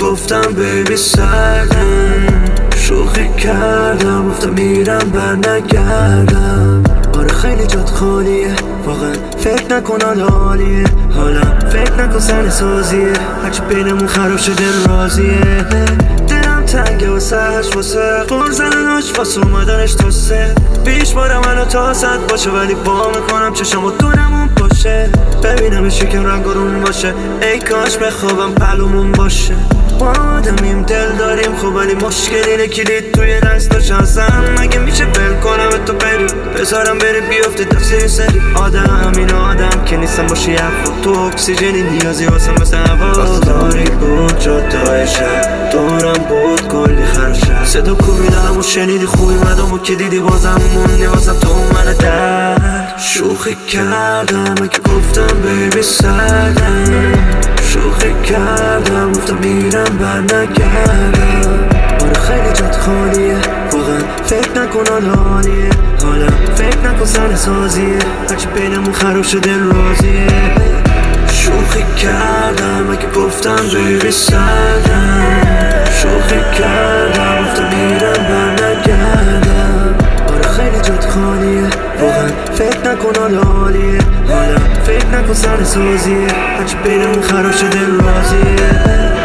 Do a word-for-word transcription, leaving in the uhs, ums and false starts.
گفتم بیبی سردم، شوخی کردم گفتم میرم بر نگردم. آره خیلی جات خالیه، واقعا فکر نکن حالیه، حالا فکر نکن سر سازیه، هرچی بینمون خراب شده راضیه. دلم تنگه و سرش واسه پر زدناش واسه اومدنش تا سه. پیش بارم منو تا صد باشه ولی با میکنم چشم و دونمون باشه. ببینم شکم رنگارون باشه، ای کاش بخوابم پلومون باشه. ما آدمیم دل داریم خوب ولی مشکل اینه کلید توی دستاش هستم. مگه میشه بل کنم تو بری بذارم بری بیفته دست این سری. آدم این آدم که نیستم باشی افراد تو اکسیژنی نیازی واسم مثل هوا. وقت تاریک بود جاده‌های شهر دورم بود کلی خرشه. صدا کوبیدم و شنیدی خوبی مدام و که دیدی بازم موندی واسم تو من درد. شوخی کردم اگه گفتم بیبی سردم، شوخی کردم گفتم میرم بر نگردم. آره خیلی جات خالیه، واقعا فکر نکن حالیه، حالا فکر نکن سر سازیه، هرچی بینمون خراب شده راضیه. شوخی کردم اگه گفتم بیبی سردم، شوخی کردم گفتم میرم بر نگردم. آره خیلی جات خالیه، واقعا فکر نکن حالیه، حالا فکر نکن سر سازیه، هرچی بینمون خراب شده راضیه.